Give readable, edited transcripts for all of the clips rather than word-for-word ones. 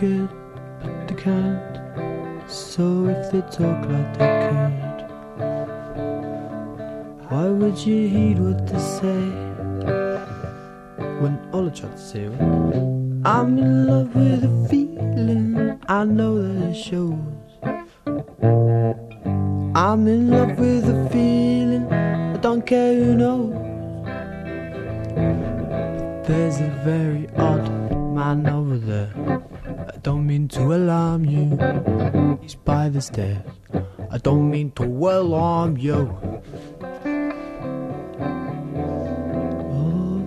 could, but they can't. So if they talk like they could, why would you heed what they say? When all I try to say was, I'm in love with a feeling, I know that it shows. I'm in love with a feeling, I don't care who knows. But there's a very odd man over there, I don't mean to alarm you, he's by the stairs. I don't mean to alarm you. Oh,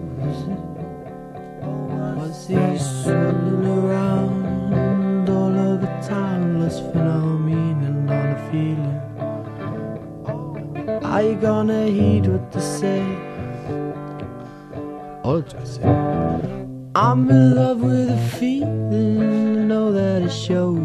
was he swirling around all over town, lost for no meaning on a feeling? Are you gonna heed what they say? All I try to say, I'm in love with a feeling, I know that it shows.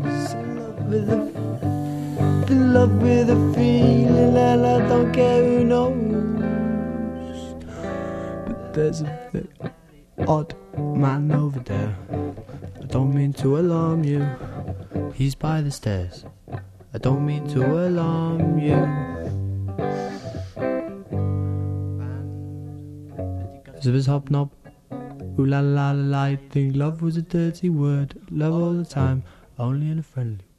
In love with a feeling, and I don't care who knows. But there's a very odd man over there, I don't mean to alarm you, he's by the stairs. I don't mean to alarm you. Zippers hobnob, ooh la la la la. I think love was a dirty word. Love all the time, only in a friendly